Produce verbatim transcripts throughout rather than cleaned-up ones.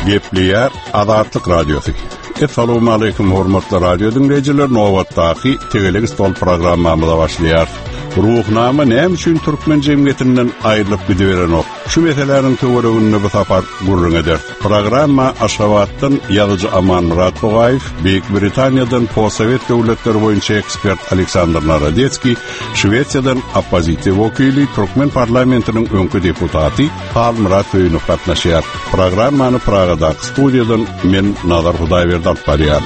Gepleyer Azatlyk Radiosu. Assalamu alaykum hormatly radio dinleyijiler. Nowatdaky Tegelik stol programmamyza başlaýar. Ruhnama näme üçin türkmen jemgyýetinden aýrylyp gidiberen ok. Şu meselelerin töwereginde bu sapar gurrun eder. Programma Aşgabatdan ýazyjy Aman Murat Bogaýew, Büyük Britaniýadan Possovet döwletleri boýunça ekspert Aleksandr Narodetski, Şwediýadan oppozisiýa wekili, Türkmen parlamentiniň öňkü deputaty Hal Murat Öýünov gatnaşýar. Programmany Pragadaky studiýadan men Nazar Hudaýberdi alyp barýar.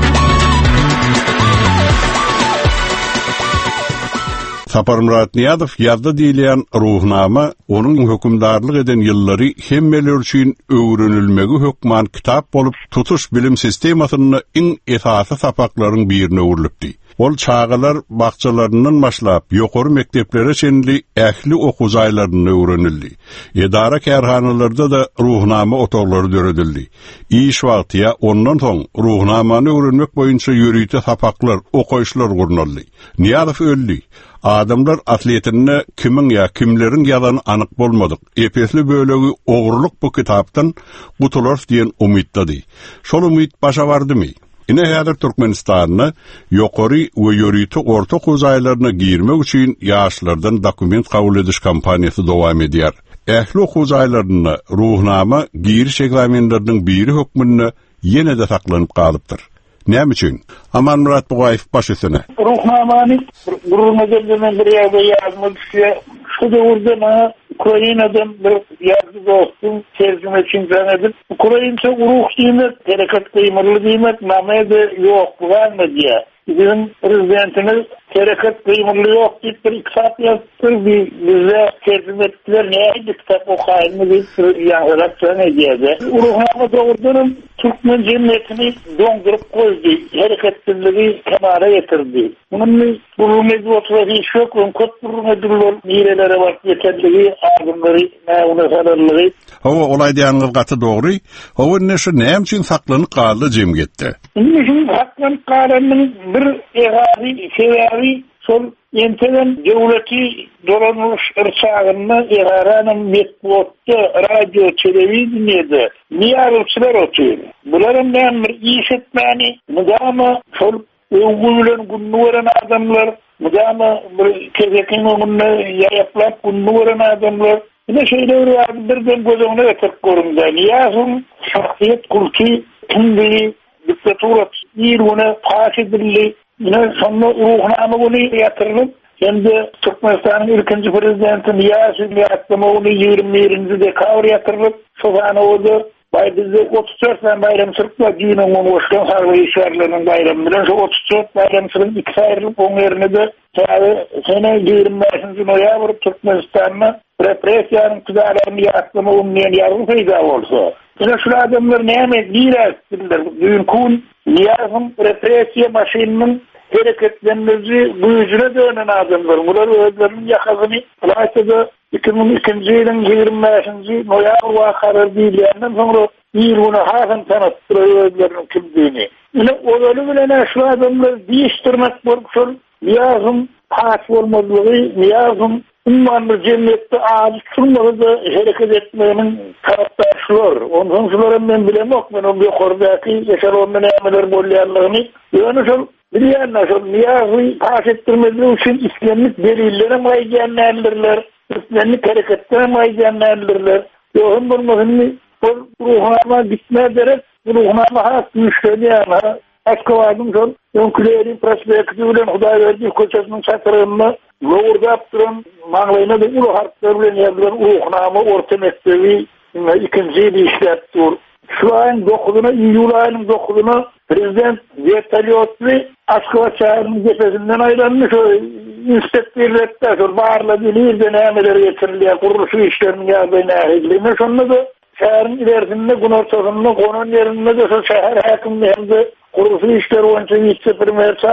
Sapar Murat Niyazov ýazda diýilen ruhnama onuň hökümdarlyk eden ýyllary hemmeler üçin öwrenilmegi hökman kitap bolup tutuş bilim sistemasyny iň esasy sapaklaryň birine urilipdi. Ol çağalar bakçalarından başlap ýokary mekteplere şenli ähli okujaýlaryny öwrenildi. Edara kärhanalarda da ruhnama otaglary döredildi. İş wagtya ondan soň ruhnamany öwrenmek boýunça ýürüýte sapaklar, okaýşlar gurnaldy. Niyazov öldi. Adamlar atletini kimin ya kimlerin yalanı anık bolmadık. Epesli bölegi oğurluk bu kitaptan Gutulov diyen umidtadi. Şol umid başa vardı mı? Ine häzir Türkmenistan'ı ýokary we ýörüýti orta huzaýlaryna girmek üçin ýaşlardan dokument kabul ediş kampaniýasy dowam edýär. Ähli huzaýlaryna ruhnama giriş reglamentleriniň biri hökmünde ýene de saklanyp galypdyr. Näme üçin? Aman Murat Bogaýew başysyna. Ruhnamany gurulmadan bir ýerde ýazmak üçin şu döwürde Ukrainadan bir ýazgy dostum terjime için zanedip Ukrainça uruh diýmek, tereket kıymırlı diýmek namede ýok bolmady diýär. Bizim prezidentimiz tereket kıymırlı ýok diýip bir kitap ýazdy, bize terjime etdiler, näde kitap okaýmy diýip ýazgylar söýledi. Ruhnama döwürden Türkmen jemgyýetini doňdurup goýdy, hereketliligi kemara ýetirdi. Munyň bulunmady oturýan şok we köp bulunmadylar, nirelere bak ýetirligi, agymlary, näme zararlygy. Hawa olay diýeniňiz gaty dogry. Hawa näşe näme üçin saklanyp galdy jemgyýetde? Näşe saklanyp galanyň bir egazy, sebebi sol ýentelen döwleti dolanmış ırçagyny egaranyň metbuatda, radio, telewiziýede niýaryçylar otur. Bularym bilen bir iş etmäni, mudama sol öwgülen günweren adamlar, mudama bir kezekin öňünde ýaýaplap günweren adamlar. Ine şeýler birden gözüňe ötüp göründi. Niýazym şahsiýet kulty, kimligi, diktatura, ýerine paş edildi. Ine şonda ruhnama bunu ýatyryp, endi Türkmenistanyň ilkinji prezidenti Niýazy ýatmagyny ýygrimi birinji dekabr ýatyryp, şoňa oldu. Baýdyzy otuz dört bayramçylyk düýüniň oňuşgan harby işlerleriň bayramy bilen şu otuz dört bayramçylyk iki aýrylyp oň ýerine de sene ýygrimi beşinji noýabr Türkmenistanyň repressiýanyň tüzalaryny ýatmagyny bilen ýargy peýda bolsa. Ine şu adamlar näme diýerler? Düýün Niýazym repressiýa maşynynyň hereketlenmesi güýjüne dönen adamlar. Bular özleriniň ýakazyny Alaýda iki bin ikinji ýylyň ýygrimi beşinji noýabr wakaty diýilenden soňra ýylyny haýan tanapdyr özleriniň kimdigini. Ine olaly bilen şu adamlar diýişdirmek bolupdyr. Niýazym paç bolmadygy, Niýazym ummanly jemgyýetde aýy turmady hereket etmeginiň tarapdaşlar. Ondan şolary men bilemok, men onu ýokardaky eşelonda nämeler bolýanlygyny. Ýöne şol bilýän şol Niýazy paç etdirmeli üçin islemlik delillere maýdanlandyrylar. Islemlik hereketleri maýdanlandyrylar. Ýöne bolmagyny bol ruhama gitmezler, ruhama has güýçlenýär. Aşgabatyň şol öňküleri prospekti bilen Hudaýberdi köçesiniň çatyryny lowurdap duran maňlaýyna da uly harplar bilen ýazylan ruhnama orta mektebi ikinji ýyl işläpdir. Şu aýyň dokudyna, iýul aýynyň dokudyna prezident vertolyotly Aşgabat şäheriniň gepesinden aýlanmış inspektorlar şol barla bilýärdi nämeler ýetirilýär, gurulşy işleriniň ýazyny nähilimi şonda da şäheriň ilerisinde gün ortasynda gonan ýerinde de şol şäher häkimi hem de gurulşy işler boýunça ýetip bir merçar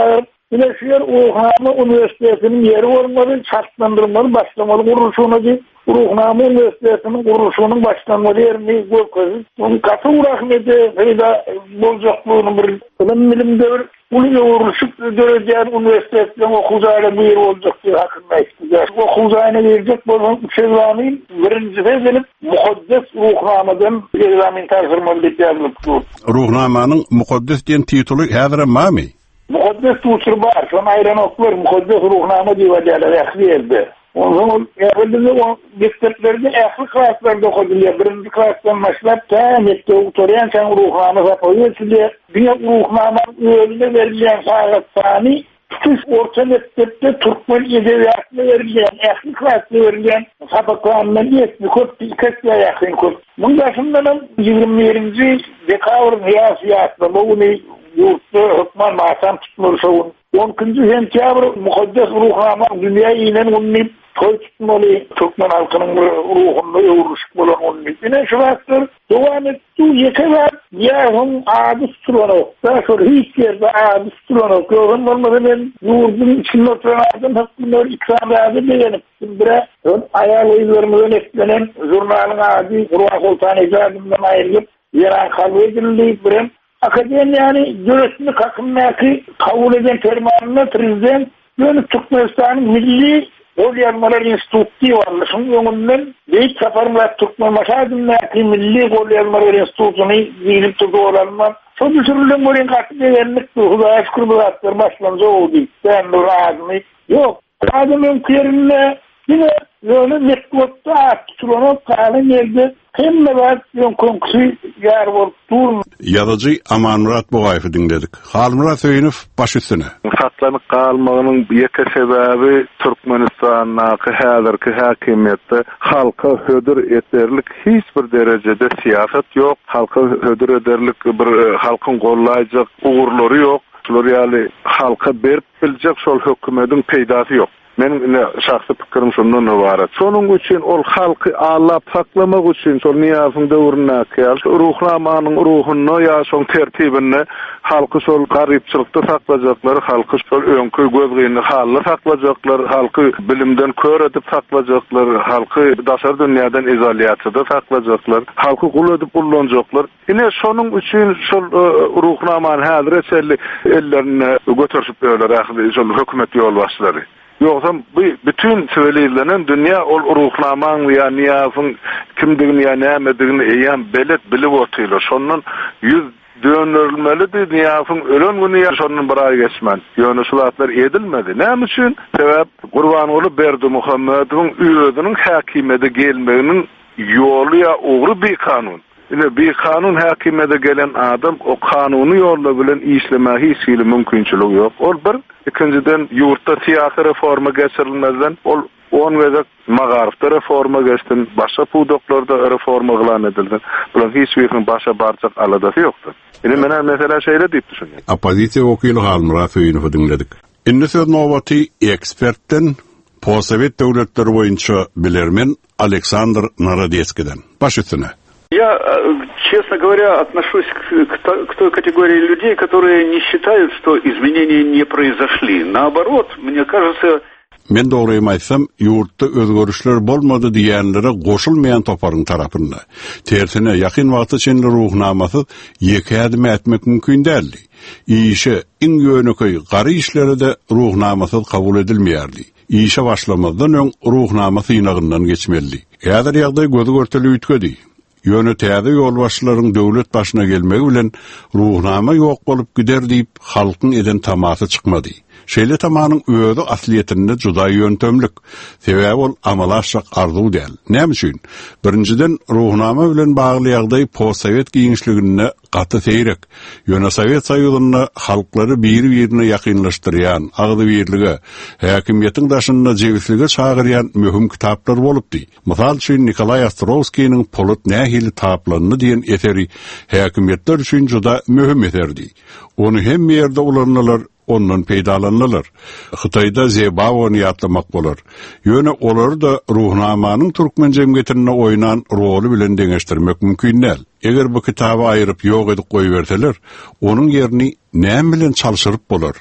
Üniversiteler Ruhnama Üniversitesi'nin yeri olmalı, şartlandırmalı, başlamalı kuruluşuna değil. Ruhnama Üniversitesi'nin kuruluşunun başlanmalı yerini görközü. Onun katı uğraşmede fayda bolacaklığını bir bilim bilimde bir ulu uğurluşup göreceğin üniversitesinden okuzayla bu yer olacak diye hakkında istiyor. Okuzayına verecek olan Şevlami'nin birinci gelip Mukaddes Ruhnama'dan Şevlami'nin tarzırmalı diye yazılıp dur. Ruhnamanın Mukaddes diyen titulu hazıra mami? Mukaddes tutur var. Son ayran oklar Mukaddes Ruhnama diye vacalar yaklı yerde. O zaman evvelinde o diktatörlerde ehli klaslarda okuduluyor. Birinci klastan başlayıp ta mekte oturuyan sen ruhnaması yapıyor. Size bir ruhnamanın önüne verilen sağlık sani tutuş orta mektepte Türkmen edebiyatına verilen, ehli klasına verilen sapıklarından yetmi kurt, ikasya yakın kurt. Bundan sonra yirmi birinci dekabr siyasiyatında bu bunu yurtta hükman masam tutmur savun. on ikinci sentyabr Mukaddes Ruhnama dünya ile unnip toy tutmalı, Türkmen halkının ruhunda yoğuruşuk olan unnip. Yine şu vaktır devam etti, yekeler yarın adı tutulanı. Daha sonra hiç yerde adı tutulanı. Görün olmadı ben yurdun içinde oturan adım hakkında ikram adı beğenip. Bire ayar oylarımızdan etkilenen jurnalın adı Ruhan Sultan icadından ayrılıp yaran kalbi edildi birem. Akademi yani yönetimi kakımdaki kabul eden fermanına prezident yönü Türkmenistan'ın Milli Golyarmalar Enstitüsü vardı. Şunun önünden Beyt Safarmırat Türkmen Maşadımdaki Milli Golyarmalar Enstitüsü'nü zilip tutu olanlar. Çok düşürülen bu renkatı değerlikti. Hudaya şükür bu hatlar başlanca oldu. Ben de razımı. Yok. Adamın kıyarında yine böyle mektupta at tutulanıp kalın yerde hem de var yon konkusu yar olup durma. Yazıcı Amanmurat Boğayf'ı dinledik. Halmurat Öyünüf baş üstüne. Saklanıp kalmağının yeke sebebi Türkmenistan'daki hazırki hakimiyette halka hödür ederlik hiçbir derecede siyaset yok. Halka hödür ederlik bir halkın kollayacak uğurları yok. Yani halka berip bilecek şol hükümetin peydası yok. Benim şahsi fikrim şundan ibaret. Sonun için ol halkı ağlap saklamak için sol niyazın dövrüne kıyal. Ruhlamanın ruhunu ya son tertibini halkı sol garipçilikte saklayacaklar. Halkı sol önkü gözgeyini halı saklayacaklar. Halkı bilimden kör edip saklayacaklar. Halkı daşar dünyadan izoliyatıda saklayacaklar. Halkı kul edip kullanacaklar. Yine sonun için sol ruhlamanın hazır eserli ellerine götürüp öyle sol hükümet yolbaşları. Yoksa bu bütün söylenilen dünya ol ruhlaman veya niyafın kimdigini ya nämedigini eýän belet bilip otylar. Şonun yüz dönülmeli niyafın ölen günü ya şonun bir ay geçmen. Ýöne şulatlar edilmedi. Näme üçin? Sebäp Gurbanoğlu Berdi Muhammed'in üýediniň hakimede gelmeginiň ýoly ya ogry bir kanun. Yine bir kanun hakimede gelen adam o kanunu yolla bilen işleme hiç hili mümkünçülüğü yok. Ol bir, ikinciden yurtta siyasi reforma geçirilmezden ol on vezek magarifte reforma geçtin, başka pudoklarda reforma gılan edildin. Bulan hiçbirinin başa barcak aladası yoktur. Yine mena mesela şeyle deyip düşünün. Apozisiya okili Halmurat Öyünüfü dinledik. Indi söz novati ekspertten Posovet devletleri boyunca bilermen Aleksandr Narodetski'den. Baş üstüne. Я, честно говоря, отношусь к, к, к той категории людей, которые не считают, что изменения не произошли. Наоборот, мне кажется... Men doğruyum aýsam, ýurtda özgörüşler bolmady diýenlere goşulmaýan toparın tarapynda. Tersine ýakyn wagtda çenli ruhnamasy ýeki adym etmek mümkin däldi. Işe iň ýöneköy gary işlerinde ruhnamasy kabul edilmeýärdi. İşe başlamazdan öň ruhnama synagyndan geçmeldi. Ýa-da ýagdaý gözü görteli ütkedi. Ýöne täze ýolbaşçylaryň döwlet başyna gelmegi bilen ruhnama ýok bolup gider diýip halkyň eden tamasy çykmady. Şeýle tamanyň öýüdi asliýetinde juda ýöntemlik. Sebäbi ol amalaşak arzuw däl. Näme üçin? Birinciden ruhnama bilen bagly ýagdaý postsovet giňişligine gaty seýrek. Ýöne Sowet Soýuzyna halklary bir-birine ýakynlaşdyrýan, agdy birlige, häkimiýetiň daşynda jewslige çagyrýan möhüm kitaplar bolupdy. Mysal üçin Nikolay Ostrovskiýiň Polut nähili taplaryny diýen eseri häkimiýetler üçin juda möhüm eserdi. Onu hem ýerde ulanýarlar, ondan peýdalanýarlar. Hytaýda Zebawony ýatlamak bolar. Ýöne olary da ruhnamanyň türkmen jemgyýetine oýnan roly bilen deňeşdirmek mümkin däl. Eger bu kitaby aýryp ýok edip goýberseler, onuň ýerini näme bilen çalşyryp bolar?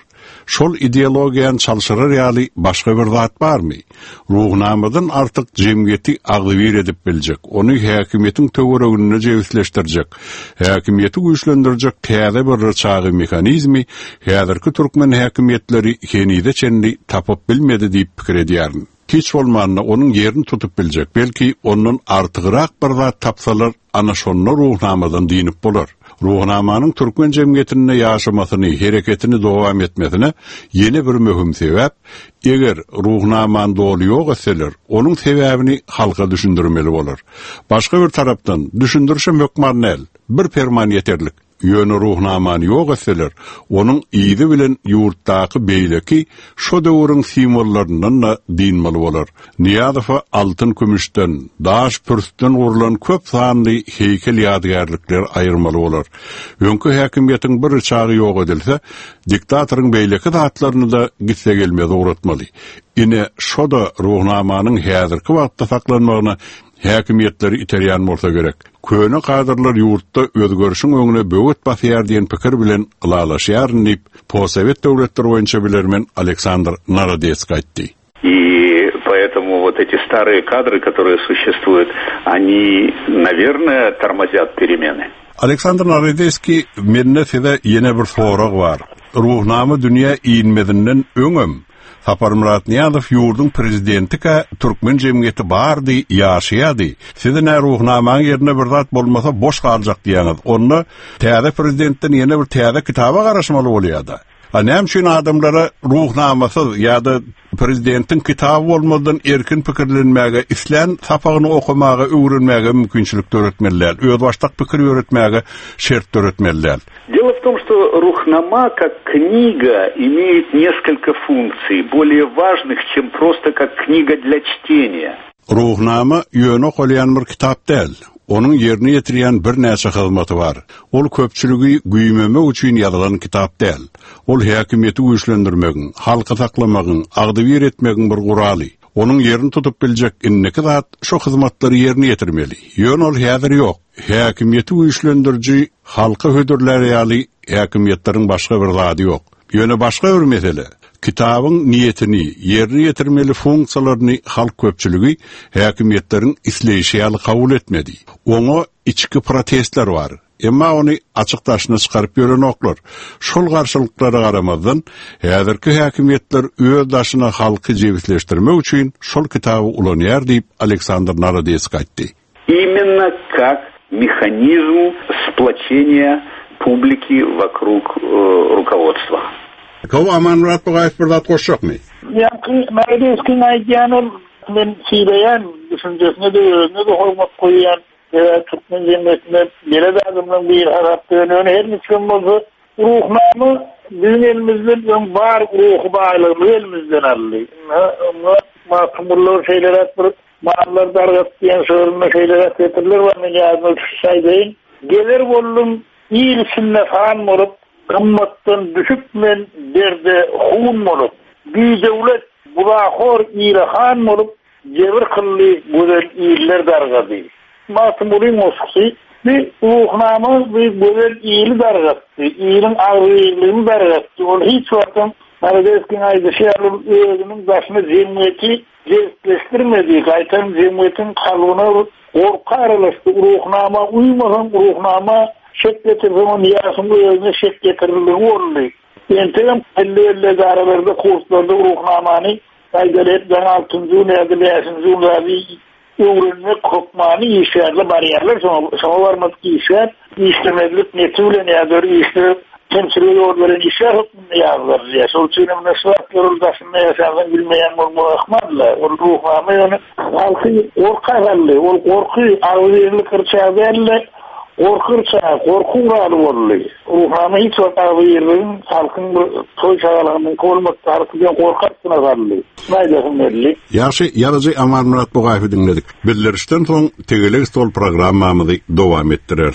şol ideologiýany çalşyrar ýaly başga bir zat barmy? Ruhnamadan artık jemgyýeti agdyr edip biljek, onu häkimiýetiň töweregine jewsleşdirjek, häkimiýeti güýçlendirjek täze bir rıçagy mekanizmi häzirki türkmen häkimiýetleri kenide çenli tapyp bilmedi diýip pikir edýärler. Hiç bolmanda onun yerini tutup biljek, belki onun artygyrak bir zat tapsalar ana şonda ruhnamadan diýinip bolar. Ruhnamanyň türkmen jemgyýetinde ýaşamasyny, hereketini dowam etmesine ýeni bir möhüm sebäp, eger ruhnamany doly ýok etseler, onuň sebäbini halka düşündirmeli bolar. Başga bir tarapdan düşündirişim hökman el, bir ferman ýeterlik. Ýöne ruhnamany ýok etseler, onuň ýygy bilen ýurtdaky beýleki şo döwrüň simwollarynyň da diýilmeli bolar. Niýazowa altyn kümüşden, daş pürsden gurulan köp sanly heykel ýadygärlikler aýyrmaly bolar. Öňkü häkimiýetiň bir çagy ýok edilse, diktatoryň beýleki zatlaryny da gitse gelmez uğratmaly. Ine şo da ruhnamanyň häzirki wagtda saklanmagyna häkimiýetleri iterýän bolsa gerek. Köne kadrlar ýurtda özgörüşiň öňüne böwet basýar diýen pikir bilen ılalaşýar diýip posowet döwletleri boýunça bilermen Александр Народецкий aýtdy. И поэтому вот эти старые кадры, которые существуют, они, наверное, тормозят перемены. Александр Народецкий menne size ýene bir sorag bar. Ruhnama dünýä iýinmedinden öňüm Sapar Murat Niýazow ýurdun prezidentika türkmen jemgyýeti bardy, ýaşaýady. Sizin ruhnamaň ýerine bir zat bolmasa boş galjak diýeniz. Onu täze prezidentden ýene bir täze kitaba garaşmaly bolýardy. Anam şun adamlara ruhnamasy ýa-da prezidentin kitabı bolmadan erkin pikirlenmäge, islam sapagyny okumaga, öwrenmäge mümkinçilik töretmeliler. Öz başdak pikir öğretmäge şert töretmeliler. Дело в том, что Рухнама как книга имеет несколько функций, более важных, чем просто как книга для чтения. Ruhnama ýöne golýan bir kitap däl. Onun yerini ýetirýän bir näçe hyzmaty bar. Ol köpçüligi güýmemek üçin ýazylan kitap däl. Ol häkimiýeti güýçlendirmegiň, halka saklamagyň, agdyr etmegiň bir guraly. Onun yerini tutup biljek inneki zat şo hyzmatlary yerini ýetirmeli. Ýöne ol häzir ýok. Häkimiýeti güýçlendirji halka hödürleri ýaly häkimiýetleriň başga bir zady ýok. Ýöne başga bir mesele. Kitabyň niýetini, ýerine ýetirmeli funksiýalaryny halk köpçüligi häkimiýetleriň isleýişi ýaly kabul etmedi. Oňa içki protestler bar. Emma ony açykdaşyna çykaryp ýören oklar. Şol garşylyklara garamazdan häzirki häkimiýetler öz daşyna halky jewsleşdirmek üçin şol kitaby ulanýar diýip Александр Народецкий aýtdy. Именно как механизм сплочения публики вокруг э, руководства. Kawa Aman Murat Bogaýew bir zat goşjakmy? Ýa-ki Narodeckiň aýdýany men süýleýän, düşünjesine de ýöne de hormat goýýan, türkmen jemgyýetinde bele adamlaryň bir harapdygyny her niçin bolsa ruhnamy bizim elimizden öň bar ruh baýlygy elimizden aldy. Ama makamlar şeyler atdyp maallar dargat diýen sözüne şeyler atdylar we men ýazmak şaýdyn. Gelir boldum ýyl-sünne fan bolup gymmatdan düşüp men derde hun bolup bir döwlet bulahor ýylahan bolup jebir kılly gözel ýyller dargady. Masumlyň osky bir ruhnama bir gözel ýyly dargatdy. Ýylyň agrylygyny dargatdy. Ol hiç wagtym Narodeckiň aýdyşy özüniň başyna jemgyýeti jewsleşdirmedi. Gaýtan jemgyýetiň kalyna orka aralaşdy. Ruhnama uymagan ruhnama şek getirdiğim niyasını özüne şek getirildiği oldu. Entegam elle-elle garalarda kurslarda ruhnamani aýdalet dan altıncı näde beşinci ýyllarda öwrenmek hukmany işlerle barýarlar şoňa barmak işler işlemeklik netülen ýa-da işler temsiliyet organlaryň işler hukmyny ýazlar. Şol üçin men şuwat ýoldaşyny ýaşagan bilmeýän bolmakmazlar. O ruhnama ýöne halky orka galy, ol gorky agyrly kyrçaýarly. Korkursa, korkunlar bolly. Ruhany hiç wagtagyryn halkyň toý çagalygynyň kolmak tarapyndan korkatsyna galdy. Näde belli. Ýaşy ýarazy Aman Murat Bogaýew dinledik. Bildirişden soň tegelik stol programmamyzy dowam etdirer.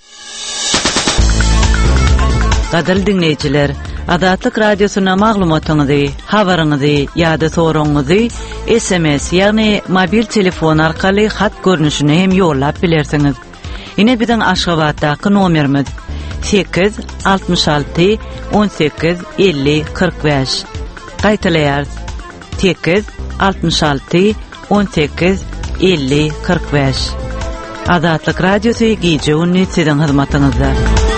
Gadal dinleýijiler, Adatlyk radiosyna maglumatyňyzy, habaryňyzy ýa-da soraňyzy S M S ýagny mobil telefon arkaly hat görnüşine hem ýollap bilersiňiz. Ine biziň Aşgabatdaky nomerimiz sekiz altmış altı on sekiz elli kırk beş. Qaytalayar. sekiz altmış altı on sekiz elli kırk beş. Azatlyk radiosu gije ünni sizin hyzmatyňyzda.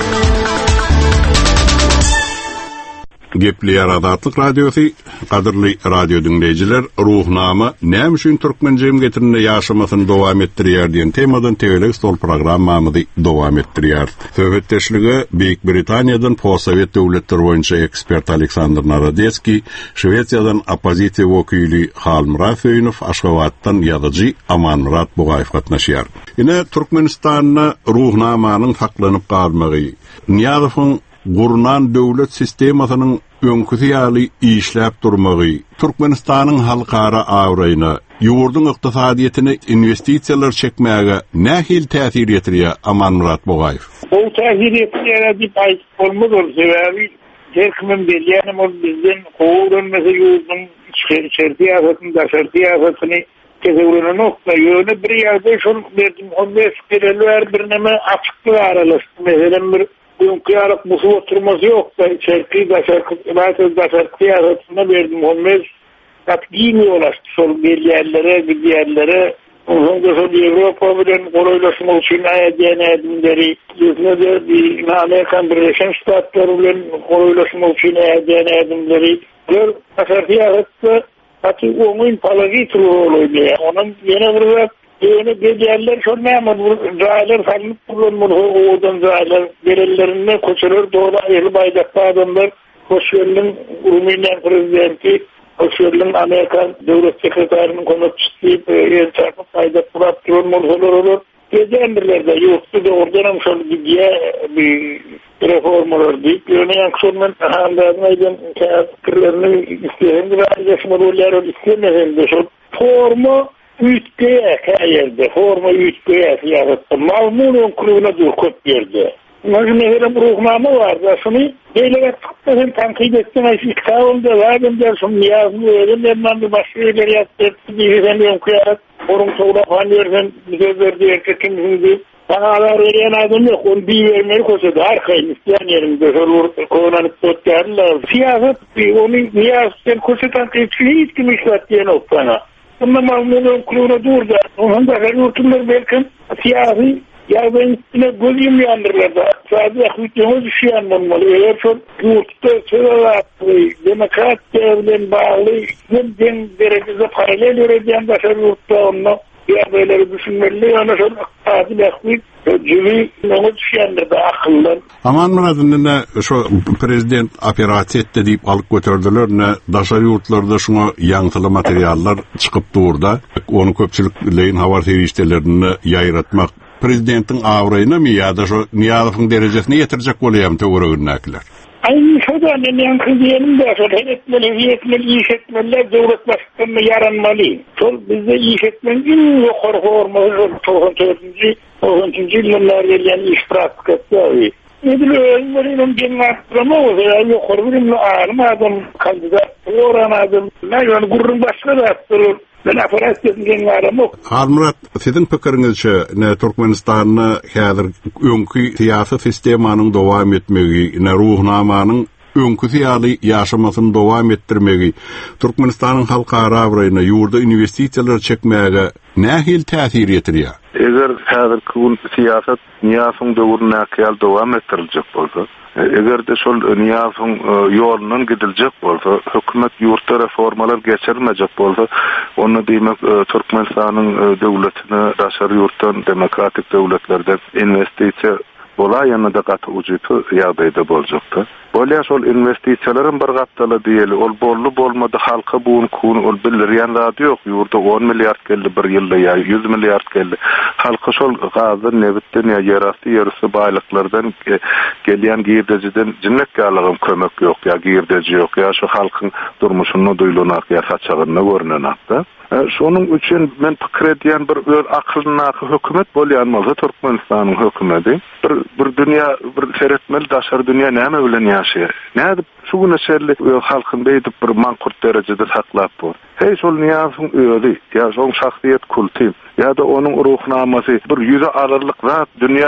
Gepliýär Azatlyk radiosu, gadyrly radio dinleýijiler, ruhnama näme üçin türkmen jemgyýetinde ýaşamasyny dowam etdirýär diýen temadan tegelik stol programmamyzy dowam etdirýär. Söhbetdeşligi Büyük Britaniýadan Possovet döwletleri boýunça ekspert Aleksandr Narodetski, Şwetsiýadan opozisiýa wekili Halmurat Öýnöw, Aşgabatdan ýazyjy Amanmurat Bugaýew gatnaşýar. Ine Türkmenistanyň ruhnamanyň saklanyp galmagy, Niýazowyň Gurnan döwlet sistemasynyň öňküsi ýaly işläp durmagy, Türkmenistanyň halkara awraýyna, ýurdun ykdysadyýetine investisiýalar çekmäge nähil täsir ýetirýär Amanmurat Bugaýew? Bu täsir ýetirýär diýip aýdyp bolmaz, sebäbi herkimin bilýänim ol bizden gowrunmasy ýurdun şertiýatyny da şertiýatyny kezeuruna nokta ýöne bir ýerde şol berdim, on beş kereler bir näme açyklyk aralaşdy. Meselem bir Uyumkuyarak musu oturması yok da çerki da çerki da çerki yaratına verdim olmaz. Kat giymiyorlar sol bir yerlere bir yerlere. Onun da sol Avrupa bilen koruylaşma için ayediyen edimleri yüzüne de bir Amerikan Birleşen Ştatları bilen koruylaşma için ayediyen edimleri gör çerki yarattı. Katı onun palagi turu oluyordu. Onun yine burada Yeni geceler şol memur raylar salınıp bulunmur oğudan raylar belirlerine koşulur doğru ayrı baydakta adamlar Koşuyer'in Rumeniyan prezidenti Koşuyer'in Amerikan devlet sekreterinin konukçusu yer çarpıp baydak bulat durulmur olur. Gece emirlerde yoktu da oradan şol gidiye bir reformalar deyip yöne yankışolman handadınaydan fikirlerini isteyen bir ayrıcaşmalar istemezim de şol formu Ütgeye kayerde, forma ütgeye yarattı. Malmunun kuruna dur köp berdi. Mesela ruhnama vardı. Şunu böyle tıklasın tankid ettim. İktidarımda vardım dersim. Niyazını verim. Ben bir başka yerler yaptım. Diyeceğim ben kuyarak. Forum soğuda falan versen. Bize verdi erkekimizin deyip. Bana haber veren adam yok. Onu bir vermeyi koşuyordu. Arkayın isteyen yerimde. Koğunanıp tuttularlar. Siyaset onu niyazden koşudan hiç kim işlet diye noktana. Ama Malmunun kuruna durdu. Onun da her yurtumlar belki siyasi yardım üstüne gözüm yandırlar da. Sadece hükümü düşüyen olmalı. Eğer çok yurtta sıralatlı, demokrat devlen bağlı, den derecede paralel öğrediyen de her yurtta onunla yerleri düşünmeli. Ona çok adil akbil, cüvi, onu düşüyendir de akıllar. Amanmurat'ın ne şu prezident operasiya etdi deyip alıp götürdüler ne daşary yurtlarda şuna yankılı materiallar çıkıp durda. Onu köpçülükleyin havar teriştelerini yayratmak prezidentin awraýyna mı ya da şu Niýazowyň derejesine yetirecek bolýam töweregünäkiler. Aynı şoda men yankı diyelim de şol etmeli, etmeli, iş etmeli, devlet başkanı yaranmalı. Şol bizde iş etmenin ýokary formasy toğrunçy toğrunçy ýyllar gelen iş praktikaty. Edil öňleriniň gençlerine o ya ýokary bir adam kandidat oran adam näme gurrun başga da Ben aferasyon gençlerim yok. Halmurat, sizin pikiriňizçe ne Türkmenistanyň häzir öňkü siýasy sistemanyň dowam etmegi, ne ruhnamanyň öňkü ýaly ýaşamasyny dowam etdirmegi, Türkmenistanyň halkara awraýyna ýurda investisiýalar çekmäge nähil täsir ýetirýär? Eger häzirki bu siýasat Niýazowyň döwrüne käl dowam etdiriljek bolsa, eger de şol Niýazowyň ýolundan gidiljek bolsa, hökümet ýurtda reformalar geçirmejek bolsa, onu diýmek Türkmenistanyň döwletine daşary ýurtdan demokratik döwletlerden investisiýa bola ýa-da gaty ujuty ýagdaýda boljakdy. Bolýa şol investisiýalaryň bir gatdaly diýeli, ol bolly bolmady halka buň kun ol bilýän zat ýok. Ýurda on milliard geldi bir ýylda ýa yüz milliard geldi. Halka şol gazy nebitden ýa ýerasty ýerisi baýlyklardan gelýän girdejiden jinnek ýalygym kömek ýok ýa girdeji ýok ýa şu halkyň durmuşyny duýlanak ýa saçagyny görnenakda. Şonuň üçin men pikir edýän bir öz akylyna hökümet bolýan bolsa Türkmenistanyň hökümeti bir bir dünýä bir seretmeli daşary dünýä näme bilen ýaşaýar. Näde şu güneşerli halkyň beýdip bir mankurt derejede saklap bor. Hey şol Niýazowyň öýdi, ýa şoň şahsiýet kulty, ýa-da onuň ruhnamasy bir ýüze alyrlyk zat dünýä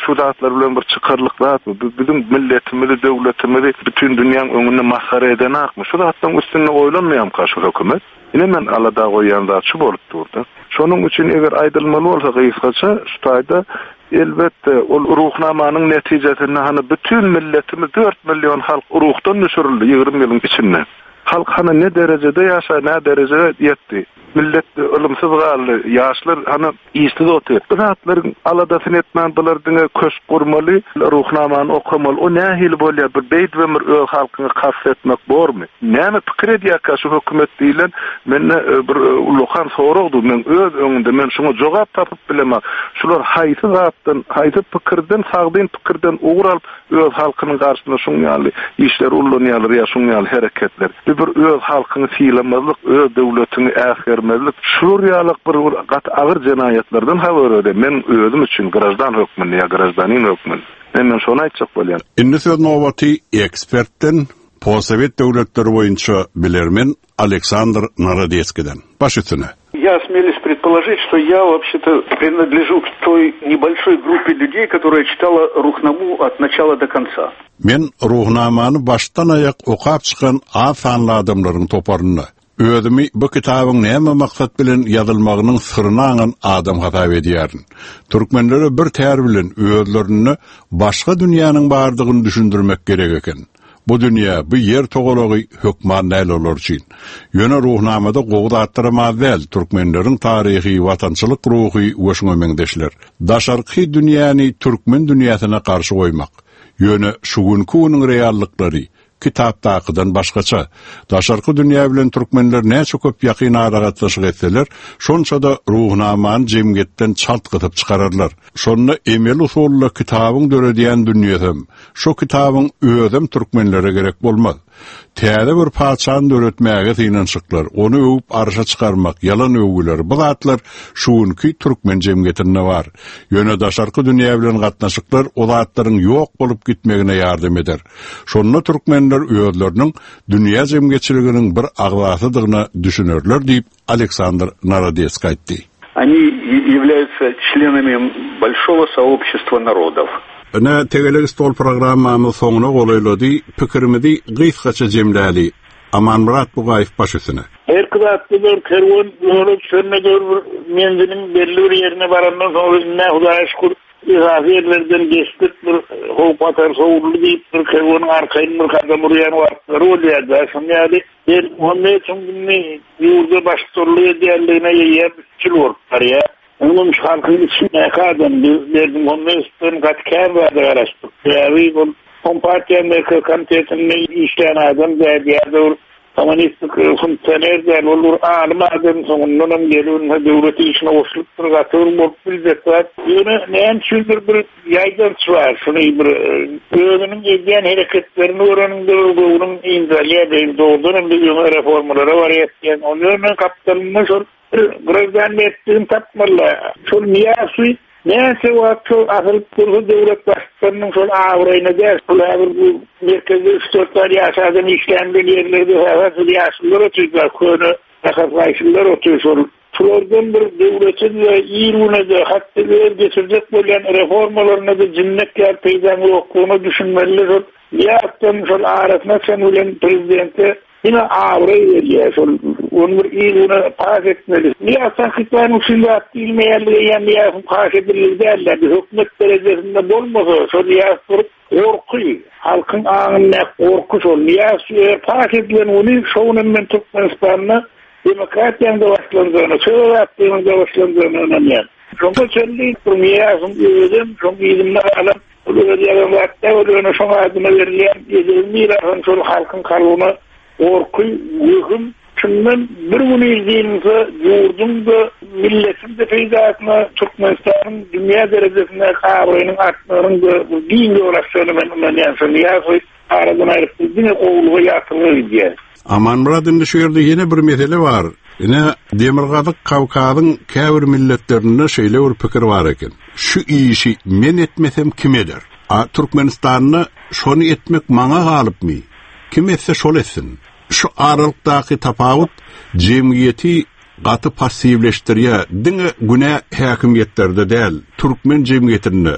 şu zatlar bilen bir çıkarlyk zatmy? Bizim milletimizi, döwletimizi bütün dünýäň öňünde mahara eden akmy? Şu zatdan üstüne oýlanmaýam karşı hökümet. Ine men alada goýan zat şu bolup durdy. Şonuň üçin eger aýdylmaly bolsa gysgaça şu taýda elbette ol ruhnamanyň netijesinde hani bütün milletimiz dört milyon halk ruhdan düşürildi ýygrimi ýylyň içinde. Halk hani ne derecede yaşa, ne derecede yetti. Millet ölümsiz galdy. Yaşlar hani iýsiz oty. Bu zatlaryň aladasyny etmän bulardyň köş gurmaly, ruhnamany okamaly. O nähil bolýar bir beýt we bir öz halkyny kassetmek bormy? Näme pikir edýär şu hökümet diýilen? Men bir ulukan soragdy. Men öz öňünde men şuna jogap tapyp bilemem. Şular haýsy zatdan, haýsy pikirden, sagdyn pikirden ugur alyp öz halkynyň garşyna şuňaly işler ullanýarlar ýa şuňaly hereketler. Bir öz halkyny fiýlamazlyk, öz döwletini äsgermezlik, şurýalyk bir gat agyr jenayetlerden habar eder. Men özüm üçin grajdan hökmüň ýa grajdanyn hökmüň. Men şonu aýtjak bolýan. Indi söz nowbaty ekspertden Possovet döwletleri boýunça bilermen Александр Народецкийden. Baş üstüne. Я осмелюсь предположить, что я вообще-то принадлежу к той небольшой группе людей, которая читала Рухнаму от начала до конца. Men Ruhnamany başdan ayak okap çykan az sanly adamlaryň toparyny, özümi bu kitabyň näme maksat bilen ýazylmagynyň syryny aňan adam hatap edýärin. Türkmenlere bir tär bilen özlerini başga dünýäniň bardygyny düşündirmek gerek eken. Bu dünýä, bu yer togalagy hökman näl bolar üçin. Ýöne ruhnamada gowda atdyrmaz däl, türkmenleriň taryhy, watançylyk ruhy öşüňe meňdeşler. Daşarky dünýäni türkmen dünýäsine garşy goýmak. Ýöne şu günkü onuň reallyklary kitapdakydan başgaça. Daşarky dünýä bilen türkmenler näçe köp ýakyn aragatlaşyk etseler, şonça da ruhnamany jemgyetden çalt gytyp çykararlar. Şonu emel usulla kitabyň döredýän dünýäsem, şu kitabyň özüm türkmenlere gerek bolmaz. Täze bir paçan döretmäge synançyklar, onu öwüp arşa çykarmak, yalan öwgüler, bu zatlar şuňky türkmen jemgyetinde bar. Ýöne daşarky dünýä bilen gatnaşyklar o zatlaryň ýok bolup gitmegine ýardam eder. Şonda türkmenler özleriniň dünýä jemgyetçiliginiň bir aglasydygyna düşünürler diýip Александр Народецкий aýtdy. Они являются членами большого сообщества народов. Ana tegelik stol programmamyz soňuna goýuldy, pikirimizi gysgaça jemläli. Amanmurat Bugaýew baş üstüne. Her kıvatlı bir kerwan ýolup şönne görür menzilin belli bir ýerine barandan soňra Hudaýa şükür izafi yerlerden geçtik bir howpatar sowurly diýip bir kerwanyň arkaýyn bir kadam urýan wagtlary bolýardy. Şonňaly bir onda çüngünni ýurda baştorly edýärligine ýeýip çylwar ýa. Onun halkın içine kadın bizlerden onun üstün katkar ve araştırdık. Yani bu Kompartiya Amerika Komitetinin işleyen adam zediyadır. Komünistik funksionerler olur. Alım adam sonunun gelin devleti işine oşluktur. Gatır bulup bilecekler. Yani neyin çünkü bir yaydırs var. Şunu bir özünün ediyen hareketlerini oranında onun imzaliye değil. Doğduğunun bir yöne reformlara var etken. Onun kapitalizmi şun Grajdan etdiğin tapmalı. Şol niyası neyse vakti asılıp kurulu devlet başkanının şol ağırayına der. Şol bu merkezde üç dört tane yaşadığın işlemden yerlerde havasıl yaşlılar otuyorlar. Köyünü yakaslayışlılar otuyor şol. Şolordan bir devletin ve iyiliğine de hatta ver geçirecek olan reformalarına da cinnet yer peygamber okuğunu düşünmeli. Şol niyattan şol ağrısına sen ulan prezidente yine ağrı veriyor. Onu iyiliğine pas etmeli. Niyatsan kıtlarının şimdi atılmayallığı yani niyatın pas edilir derler. Bir hükümet derecesinde bolmasa şu niyatın korkuyu. Halkın ağınına korku şu. Niyatın pas edilen onu şoğunun men Türkmenistan'ına demokratiyanın da başlandığını, söz attığının da başlandığını önemli. Çünkü söyleyip bu niyatın özüm, çünkü ilimle alam, onu ödeyen vakitte onu şoğun adına verilen mirasın şu halkın kalıbına korku, yıkım, şundan bir bunu izleyince yurdun da milletin de feydatına Türkmenistan'ın dünya derecesinde kavrayının artlarının da dini olarak söylemenin yansın. Yası aradan ayrıp yine kovuluğa yatılır diye. Amanmurat indi şu yerde yine bir mesele var. Yine Demirgazyk Kawkazyň käbir milletlerinde şeýle bir pikir var eken. Şu işi men etmesem kim eder? A Türkmenistanyny şonu etmek maňa galypmy? Kim etse şol etsin. Şu aralykdaky tapawut jemgyýeti gaty passivleşdirýär. Diňe güne häkimiýetlerde däl, türkmen jemgyýetinde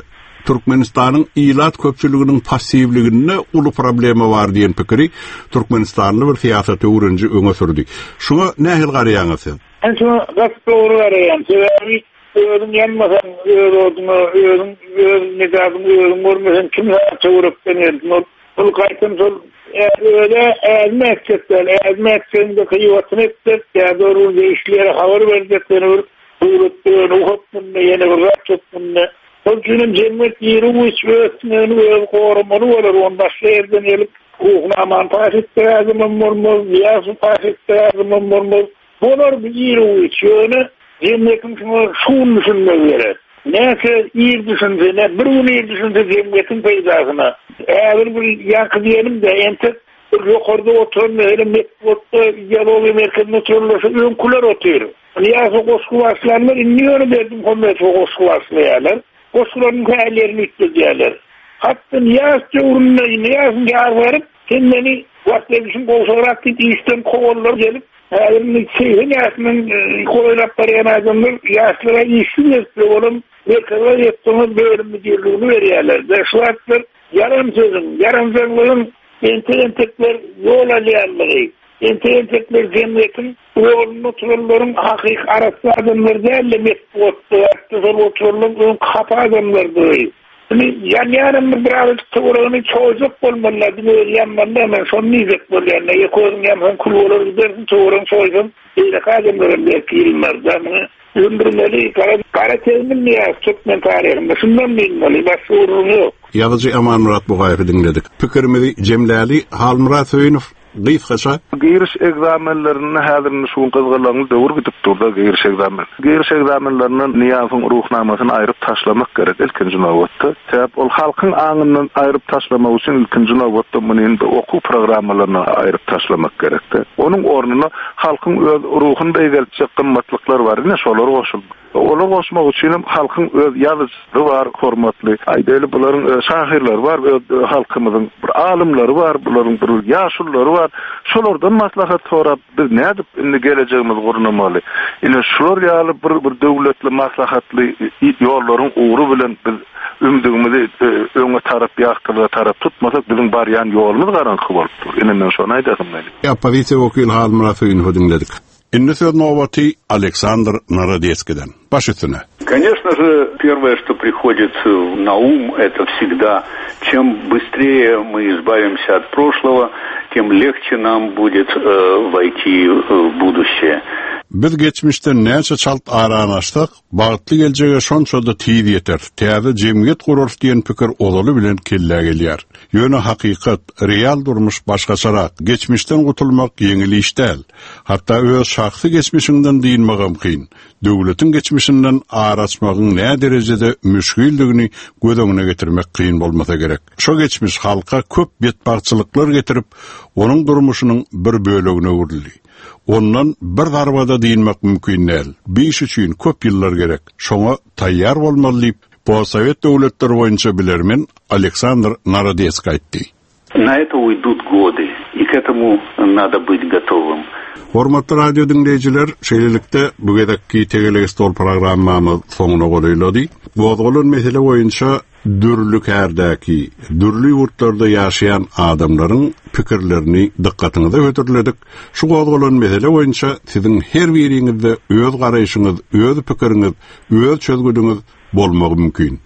Türkmenistanyň ilat köpçüliginiň passivliginde uly problemi bar diýen pikiri Türkmenistanly bir siýasat öwrenji öňe sürdi. Şuňa nähil garaýaňyz? En şuna gap doğru garaýan. Sebäbi özüň ýanmasan, özüň özüň özüň nizamyň özüň görmesen kim çawurup denýär. Ol gaýtyn sol öyle elmekçekler, elmekçeğinde kıyıvatını ettik, ya doğru değişlere haber verdikleri uğruttuğunu, uğruttuğunu, yeni bir rapçuttuğunu, o günün cennet yeri uç ve ötününü ve korumanı olur, onda şehirden gelip uğnaman taşitte yazımın murmur, yazı taşitte yazımın murmur, bunlar bir yeri uç, yani cennetin şuun düşünme verir. Neyse iyi düşünse, ne bir bunu iyi düşünse cennetin peydasına. Eğer bir yankı diyelim de entek yukarıda oturan öyle metbotta diyaloğu merkezine otururlarsa önkular oturuyor. Niyazı koşkuvaslarlar inliyorum dedim konversi koşkuvaslayarlar. Koşkuların hayallerini ütlediyorlar. Hatta niyaz çoğurunda niyazın yar varıp kendini vaktiyemişin koşarak git işten kovallar gelip hayalini şeyhin yasının kovaylapları yanadımdır yaslara işin etsi onun merkezler yettiğini bölüm müdürlüğünü veriyorlar. Ve şu hatlar yarım sözün, yarım sözün entelentekler yol alıyarlığı. Entelentekler cemliyetin yolunu otururların hakik arası adamlar değerli metbottu. Aktasal otururların kapı adamlar değil. Yani yarın birazcık tuğrağını çocuk olmalılar. Böyle yanmalı hemen son nizek böyle. Yani yakozun yansan kulu olur gidersin tuğrağını çocuk. İyi adamların belki ilmezdi ama öndürmeli. Kara tezmin niyaz Türkmen tarihinde. Şundan bilmeli. Başka uğrunu yok. Yazıcı Aman Murat Bugaýewy dinledik. Pikirimizi Cemläli Halmurat Öýünow gysgaça giriş egzamenlerini häzirini şu kızgınlygyny döwür gidip durda giriş egzamen. Giriş egzamenlerini niýasyň ruhnamasyny aýryp taşlamak gerek ilkinji nowatda. Sebäp ol halkyň aňyndan aýryp taşlamak üçin ilkinji nowatda muny okuw programmalaryny aýryp taşlamak gerekdi. Onuň ornuny halkyň öz ruhunda egelçe gymmatlyklar bar, ne şolary goşul. Olar goşmak üçin halkyň öz ýazyjy bar, hormatly. Aýdaly bularyň şahirler bar, halkymyzyň bir alimleri bar, bularyň bir ýaşullary bar. Şolardan maslahat sorap biz nädip indi gelejegimiz gurunamaly. Ine şolar ýaly bir bir döwletli maslahatly ýollaryň uğru bilen biz ümdigimizi öňe tarap ýaktyra tarap tutmasak biziň barýan ýolumuz garanky bolup dur. Ine men şonu aýdasym näli. Opozisiýa wekili Halmurat Öýünow dinledik. Инне сөз новати Александр Народецкийден. Baş üstüne. Конечно же, первое, что приходит на ум, это всегда, чем быстрее мы избавимся от прошлого, тем легче нам будет э, войти в будущее. Biz geçmişten näçe çalt aranaşdyk, bagtly geljege şonça da tiýip ýeter. Täze jemgyýet gurar diýen pikir olaly bilen kelle gelýär. Ýöne hakykat, real durmuş başgaçarak, geçmişten gutulmak ýeňil iş däl. Hatda öz şahsy geçmişinden diýilmegem kyn. Döwletiň geçmişinden araçmagyň nä derejede müşkildigini gödöňüne getirmek kyn bolmasa gerek. Şo geçmiş halka köp betbarçylyklar getirip, onuň durmuşynyň bir bölegine urildi. Ondan bir darbada diýilmek mümkin näl. Bir iş üçin köp ýyllar gerek. Şoňa taýýar bolmaly diýip, bu Sowet döwletleri boýunça bilermen Александр Народецкий aýtdy. На это уйдут годы, и к этому надо быть готовым. Hormatly radio dinleýijiler, şeýlelikde bu gedekki Tegeleg Stol programmamyz soňuna goýuldy. Bu bolan mesele boýunça dürlük härdäki, dürli ýurtlarda ýaşaýan adamlaryň pikirlerini dikkatiňize götürledik. Şu bolan mesele boýunça siziň her biriňizde öz garaýşyňyz, öz pikiriňiz, öz çözgüdüňiz bolmagy mümkin.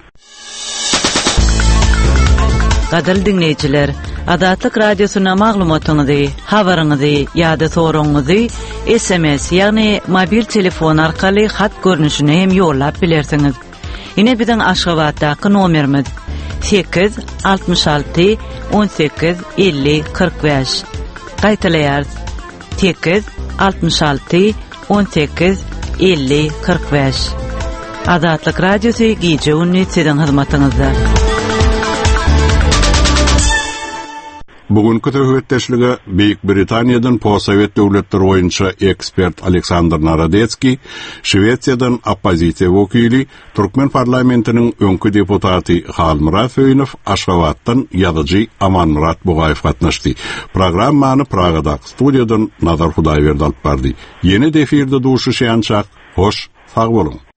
Gadyr dinleýijiler, Adatlyk radiosyna maglumatyňyzy, habaryňyzy ýa-da soragyňyzy S M S ýagny mobil telefon arkaly hat görnüşine hem ýollap bilersiňiz. Ine biziň Aşgabatdaky nomerimiz sekiz altmış alty on sekiz elli kırk beş. Gaýtalaýar sekiz altmış alty on sekiz elli kırk beş. Adatlyk radiosy gije ünni siziň hyzmatyňyzda. Bugünkü töhbetdeşlige Büyük Britaniýadan Posowet döwletleri boýunça ekspert Alexander Narodecki, Şwetsiýadan opozisiýa wekili, Türkmen parlamentiniň öňkü deputaty Halmurat Öýünow, Aşgabatdan ýazyjy Aman Murat Bugaýew gatnaşdy. Programmany Pragada studiýadan Nazar Hudaýberdi alyp bardy. Ýene efirde duşuşýançak, hoş, sag bolun.